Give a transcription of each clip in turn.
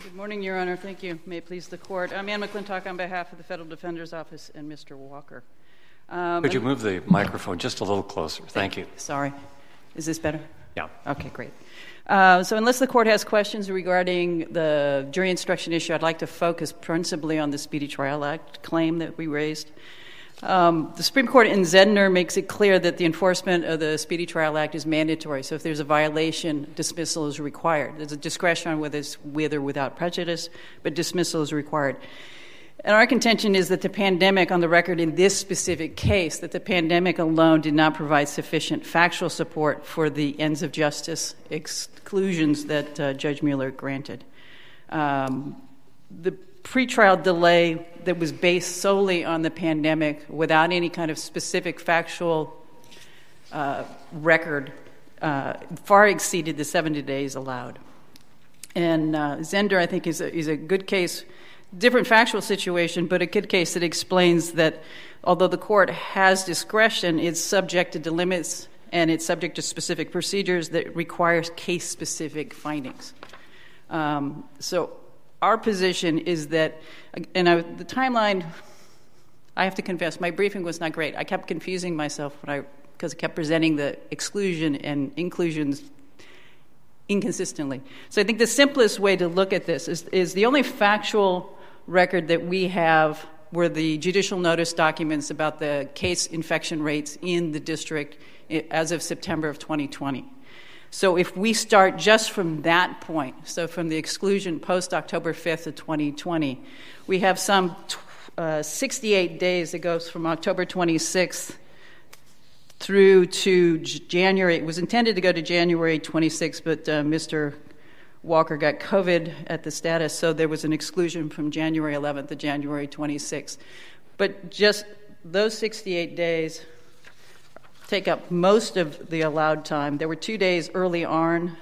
Good morning, Your Honor. Thank you. May it please the Court. I'm Ann McClintock on behalf of the Federal Defender's Office and Mr. Walker. Could you move the microphone just a little closer? Thank you. Sorry. Is this better? Yeah. Okay, great. So unless the Court has questions regarding the jury instruction issue, I'd like to focus principally on the Speedy Trial Act claim that we raised. The Supreme Court in Zedner makes it clear that the enforcement of the Speedy Trial Act is mandatory. So if there's a violation, dismissal is required. There's a discretion on whether it's with or without prejudice, but dismissal is required. And our contention is that the pandemic, on the record in this specific case, that the pandemic alone did not provide sufficient factual support for the ends of justice exclusions that Judge Mueller granted. The pretrial delay that was based solely on the pandemic without any kind of specific factual record far exceeded the 70 days allowed. And Zender, I think, is a good case, different factual situation, but a good case that explains that although the court has discretion, it's subject to limits and it's subject to specific procedures that requires case-specific findings. So our position is that, and the timeline, I have to confess, my briefing was not great. I kept confusing myself because I kept presenting the exclusion and inclusions inconsistently. So I think the simplest way to look at this is the only factual record that we have were the judicial notice documents about the case infection rates in the district as of September of 2020. So if we start just from that point, so from the exclusion post-October 5th of 2020, we have some 68 days that goes from October 26th through to January. It was intended to go to January 26th, but Mr. Walker got COVID at the status, so there was an exclusion from January 11th to January 26th. But just those 68 days take up most of the allowed time. There were 2 days early on.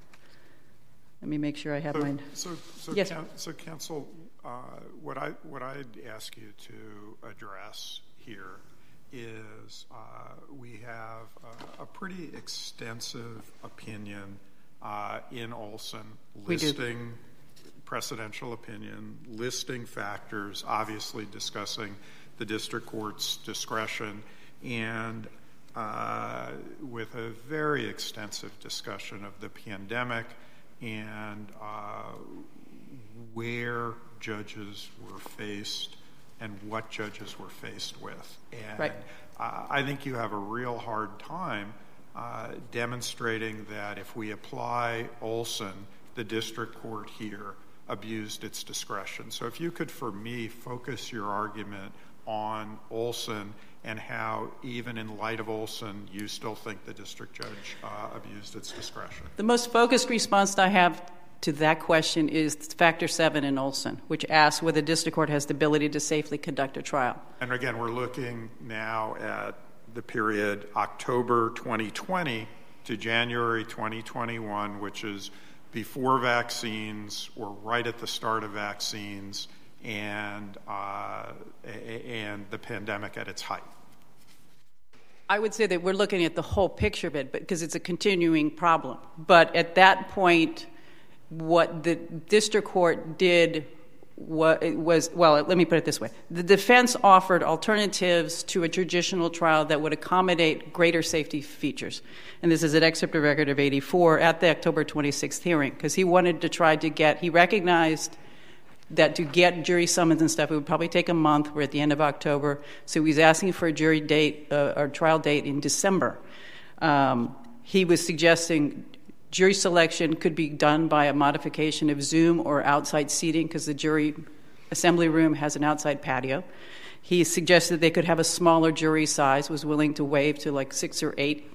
Let me make sure I have mine. Yes. So, counsel, what I'd ask you to address here is we have a pretty extensive opinion in Olson listing precedential opinion, listing factors, obviously discussing the district court's discretion, and with a very extensive discussion of the pandemic and where judges were faced and what judges were faced with. And right. I think you have a real hard time demonstrating that if we apply Olson, the district court here abused its discretion. So if you could, for me, focus your argument on Olson and how, even in light of Olson, you still think the district judge abused its discretion. The most focused response I have to that question is Factor 7 in Olson, which asks whether the district court has the ability to safely conduct a trial. And again, we're looking now at the period October 2020 to January 2021, which is before vaccines or right at the start of vaccines and the pandemic at its height. I would say that we're looking at the whole picture of it because it's a continuing problem. But at that point, what the district court did was, well, let me put it this way. The defense offered alternatives to a traditional trial that would accommodate greater safety features. And this is an excerpt of record of 84 at the October 26th hearing, because he wanted to try to he recognized that to get jury summons and stuff, it would probably take a month. We're at the end of October. So he was asking for a jury date, or trial date in December. He was suggesting jury selection could be done by a modification of Zoom or outside seating because the jury assembly room has an outside patio. He suggested they could have a smaller jury size, was willing to waive to like 6 or 8.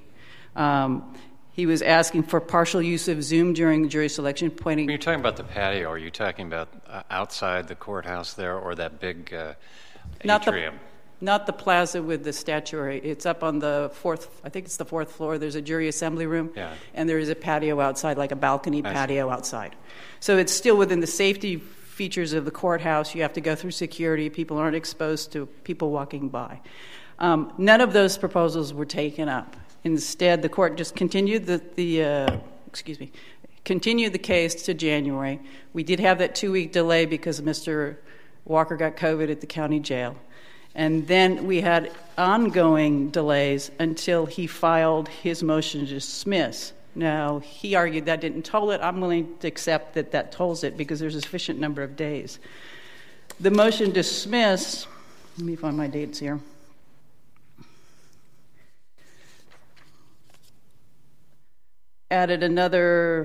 He was asking for partial use of Zoom during jury selection, pointing... When you're talking about the patio, are you talking about outside the courthouse there or that big atrium? Not the plaza with the statuary. It's up on the fourth floor. There's a jury assembly room, and there is a patio outside, like a balcony patio outside. So it's still within the safety features of the courthouse. You have to go through security. People aren't exposed to people walking by. None of those proposals were taken up. Instead, the court just continued continued the case to January. We did have that 2-week delay because Mr. Walker got COVID at the county jail. And then we had ongoing delays until he filed his motion to dismiss. Now, he argued that didn't toll it. I'm willing to accept that that tolls it because there's a sufficient number of days. The motion to dismiss, let me find my dates here. Added another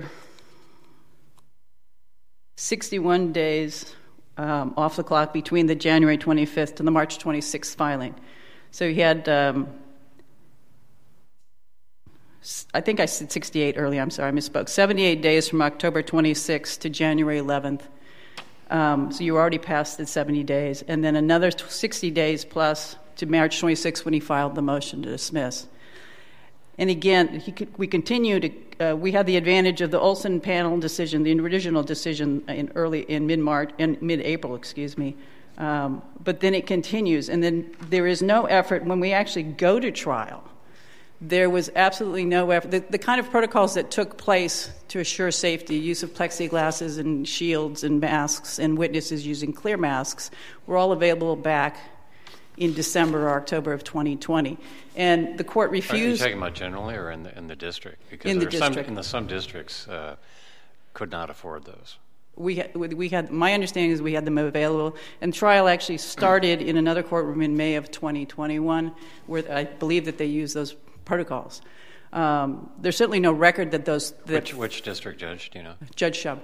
61 days off the clock between the January 25th and the March 26th filing. So he had, I think I said 68 earlier, I'm sorry, I misspoke. 78 days from October 26th to January 11th. So you already passed the 70 days. And then another 60 days plus to March 26th when he filed the motion to dismiss. And again, we continue to, we had the advantage of the Olson panel decision, the original decision in mid-April, but then it continues. And then there is no effort, when we actually go to trial, there was absolutely no effort. The kind of protocols that took place to assure safety, use of plexiglasses and shields and masks and witnesses using clear masks, were all available back in December or October of 2020. And the court refused. Are you talking about generally or in the district? Because in the district. Some districts could not afford those. We had, my understanding is we had them available. And trial actually started in another courtroom in May of 2021, where I believe that they used those protocols. There's certainly no record that those... Which district judge, do you know? Judge Shub.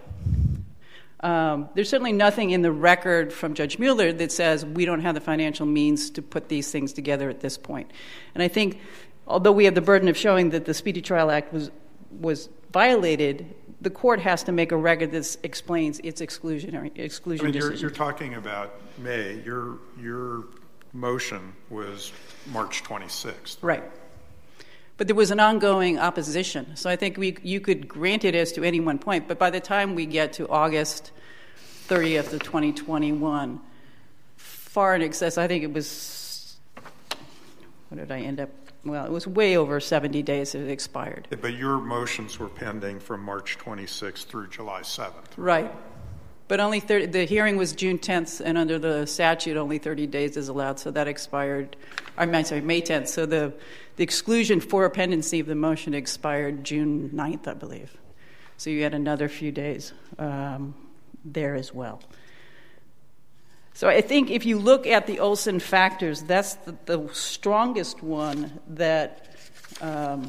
There's certainly nothing in the record from Judge Mueller that says we don't have the financial means to put these things together at this point. And I think, although we have the burden of showing that the Speedy Trial Act was violated, the court has to make a record that explains its exclusion decision. You're talking about May. Your motion was March 26th. Right. But there was an ongoing opposition. So I think you could grant it as to any one point, but by the time we get to August 30th of 2021, far in excess, I think it was, what did I end up? Well, it was way over 70 days it expired. But your motions were pending from March 26th through July 7th. Right. But only the hearing was June 10th, and under the statute, only 30 days is allowed, so that expired, May 10th. So the exclusion for pendency of the motion expired June 9th, I believe. So you had another few days there as well. So I think if you look at the Olson factors, that's the strongest one that... now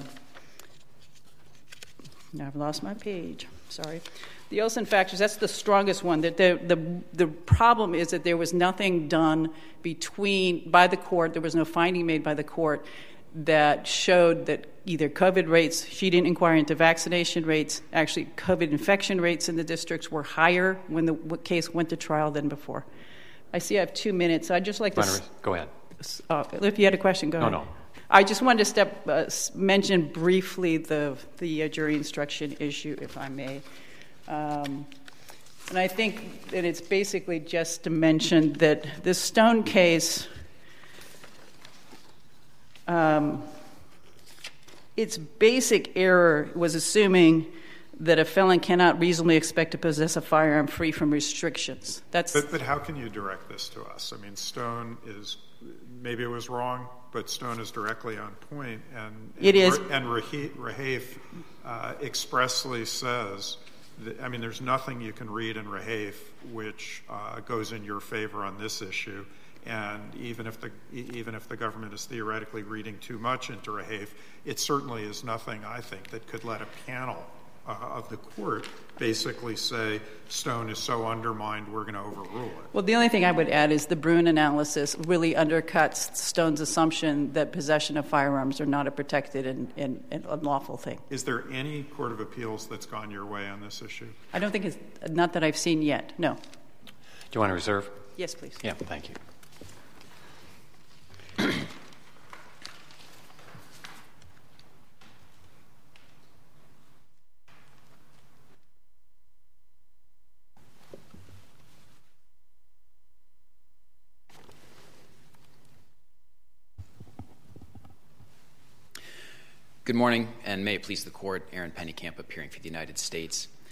I've lost my page. Sorry. The Olson factors, that's the strongest one. That the problem is that there was nothing done by the court. There was no finding made by the court that showed that either COVID rates, she didn't inquire into vaccination rates, actually COVID infection rates in the districts were higher when the case went to trial than before. I see I have 2 minutes. I'd just like to... Go ahead. If you had a question, go ahead. No. I just wanted to mention briefly the jury instruction issue, if I may. And I think that it's basically just to mention that this Stone case, its basic error was assuming that a felon cannot reasonably expect to possess a firearm free from restrictions. But how can you direct this to us? I mean, Stone is, maybe it was wrong, but Stone is directly on point. And it is. And Rahafe expressly says, there's nothing you can read in Rahafe which goes in your favor on this issue. And even if the government is theoretically reading too much into Rahafe, it certainly is nothing, I think, that could let a panel of the court basically say Stone is so undermined we're going to overrule it. Well, the only thing I would add is the Bruin analysis really undercuts Stone's assumption that possession of firearms are not a protected and unlawful thing. Is there any court of appeals that's gone your way on this issue? I don't think not that I've seen yet, no. Do you want to reserve? Yes, please. Yeah, thank you. Good morning, and may it please the Court, Aaron Pennycamp appearing for the United States.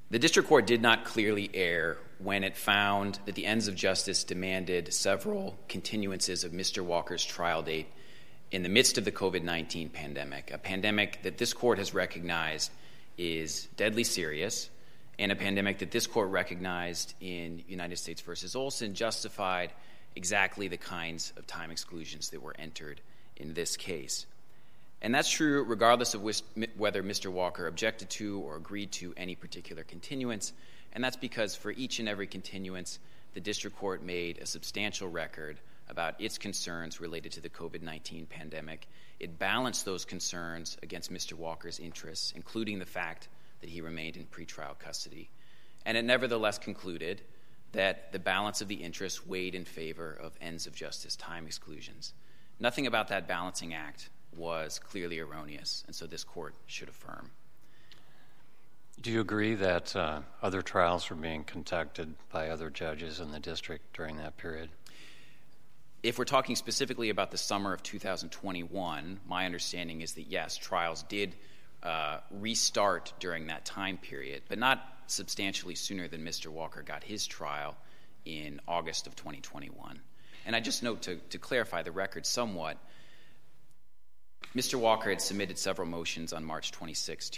The district court did not clearly err when it found that the ends of justice demanded several continuances of Mr. Walker's trial date in the midst of the COVID-19 pandemic, a pandemic that this court has recognized is deadly serious, and a pandemic that this court recognized in United States v. Olson justified exactly the kinds of time exclusions that were entered in this case. And that's true regardless of whether Mr. Walker objected to or agreed to any particular continuance, and that's because for each and every continuance, the district court made a substantial record about its concerns related to the COVID-19 pandemic. It balanced those concerns against Mr. Walker's interests, including the fact that he remained in pretrial custody. And it nevertheless concluded that the balance of the interests weighed in favor of ends of justice time exclusions. Nothing about that balancing act was clearly erroneous, and so this court should affirm. Do you agree that other trials were being conducted by other judges in the district during that period? If we're talking specifically about the summer of 2021, my understanding is that, yes, trials did restart during that time period, but not substantially sooner than Mr. Walker got his trial in August of 2021. And I just note to clarify the record somewhat, Mr. Walker had submitted several motions on March 26,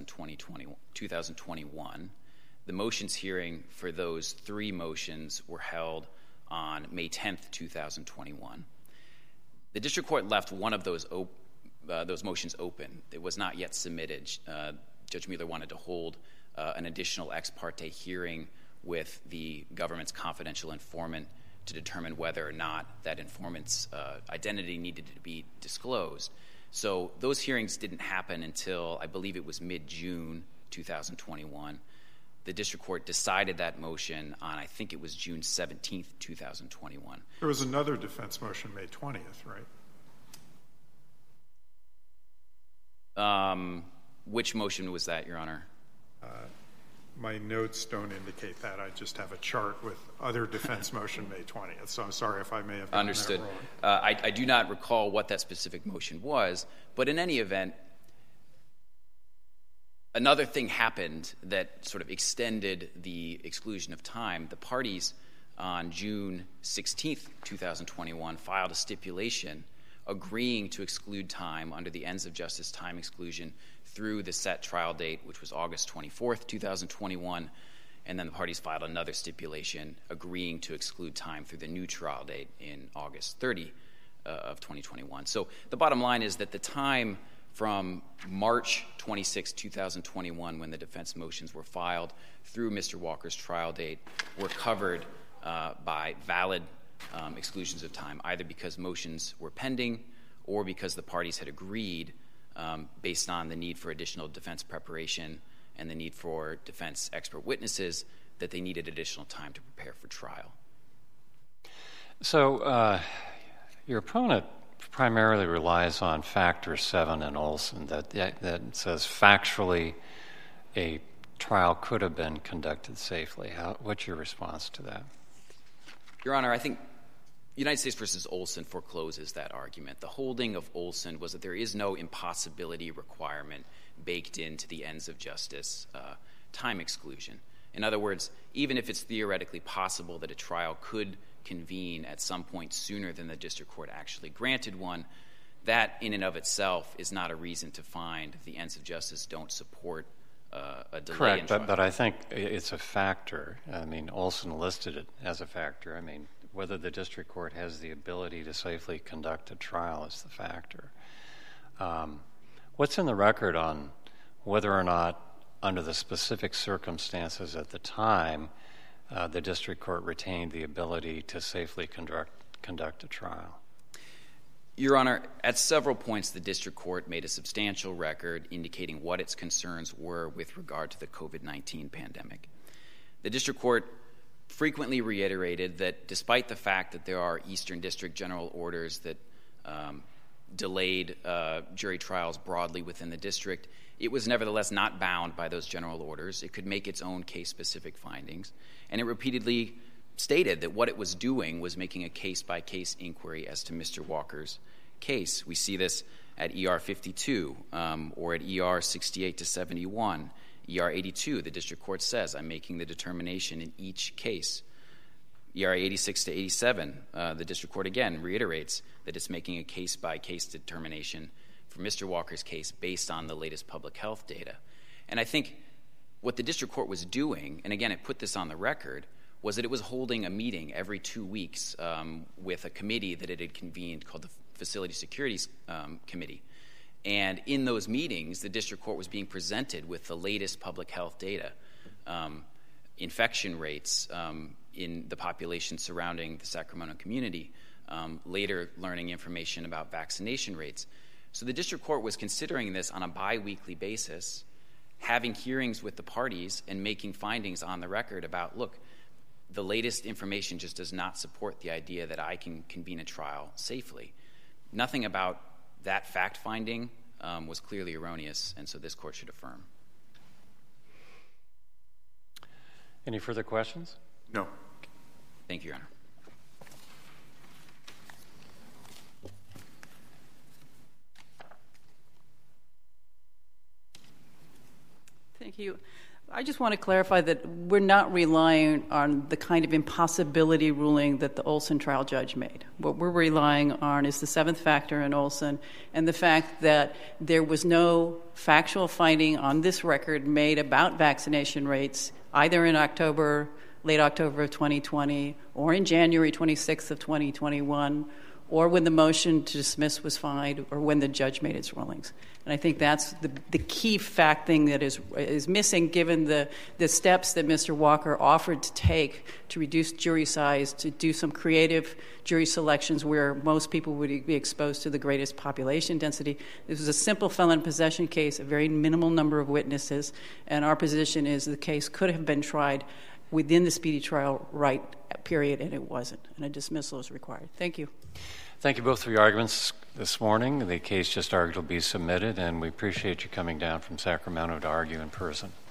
2021. The motions hearing for those three motions were held on May 10th, 2021. The district court left one of those motions open. It was not yet submitted. Judge Mueller wanted to hold an additional ex parte hearing with the government's confidential informant to determine whether or not that informant's identity needed to be disclosed. So those hearings didn't happen until, I believe it was mid-June 2021. The district court decided that motion on, I think it was June 17th, 2021. There was another defense motion May 20th, right? Which motion was that, Your Honor? My notes don't indicate that. I just have a chart with other defense motion May 20th, so I'm sorry if I may have gotten that wrong. I do not recall what that specific motion was, but in any event, another thing happened that sort of extended the exclusion of time. The parties on June 16th, 2021 filed a stipulation agreeing to exclude time under the ends of justice time exclusion through the set trial date, which was August 24th, 2021, and then the parties filed another stipulation agreeing to exclude time through the new trial date in August 30 of 2021. So the bottom line is that the time from March 26, 2021, when the defense motions were filed, through Mr. Walker's trial date, were covered by valid exclusions of time, either because motions were pending or because the parties had agreed, based on the need for additional defense preparation and the need for defense expert witnesses, that they needed additional time to prepare for trial. So your opponent primarily relies on Factor 7 in Olson that says factually a trial could have been conducted safely. What's your response to that? Your Honor, I think United States v. Olson forecloses that argument. The holding of Olson was that there is no impossibility requirement baked into the ends of justice time exclusion. In other words, even if it's theoretically possible that a trial could convene at some point sooner than the district court actually granted one, that in and of itself is not a reason to find the ends of justice don't support a delay. Correct, but I think it's a factor. I mean, Olson listed it as a factor. I mean, whether the district court has the ability to safely conduct a trial is the factor. What's in the record on whether or not, under the specific circumstances at the time, the district court retained the ability to safely conduct a trial? Your Honor, at several points the district court made a substantial record indicating what its concerns were with regard to the COVID-19 pandemic. The district court frequently reiterated that despite the fact that there are Eastern District general orders that delayed jury trials broadly within the district, it was nevertheless not bound by those general orders. It could make its own case-specific findings, and it repeatedly stated that what it was doing was making a case-by-case inquiry as to Mr. Walker's case. We see this at ER 52 or at ER 68 to 71, ER 82, the district court says, I'm making the determination in each case. ER 86 to 87, the district court again reiterates that it's making a case-by-case determination for Mr. Walker's case based on the latest public health data. And I think what the district court was doing, and again, it put this on the record, was that it was holding a meeting every 2 weeks with a committee that it had convened called the Facility Securities Committee. And in those meetings, the district court was being presented with the latest public health data, infection rates in the population surrounding the Sacramento community, later learning information about vaccination rates. So the district court was considering this on a bi-weekly basis, having hearings with the parties and making findings on the record about, look, the latest information just does not support the idea that I can convene a trial safely. Nothing about that fact-finding was clearly erroneous, and so this court should affirm. Any further questions? No. Thank you, Your Honor. Thank you. I just want to clarify that we're not relying on the kind of impossibility ruling that the Olson trial judge made. What we're relying on is the seventh factor in Olson and the fact that there was no factual finding on this record made about vaccination rates either in October, late October of 2020, or in January 26th of 2021, or when the motion to dismiss was filed, or when the judge made its rulings. And I think that's the key fact thing that is missing, given the steps that Mr. Walker offered to take to reduce jury size, to do some creative jury selections where most people would be exposed to the greatest population density. This was a simple felon possession case, a very minimal number of witnesses, and our position is the case could have been tried within the speedy trial right period, and it wasn't, and a dismissal is required. Thank you. Thank you both for your arguments this morning. The case just argued will be submitted, and we appreciate you coming down from Sacramento to argue in person.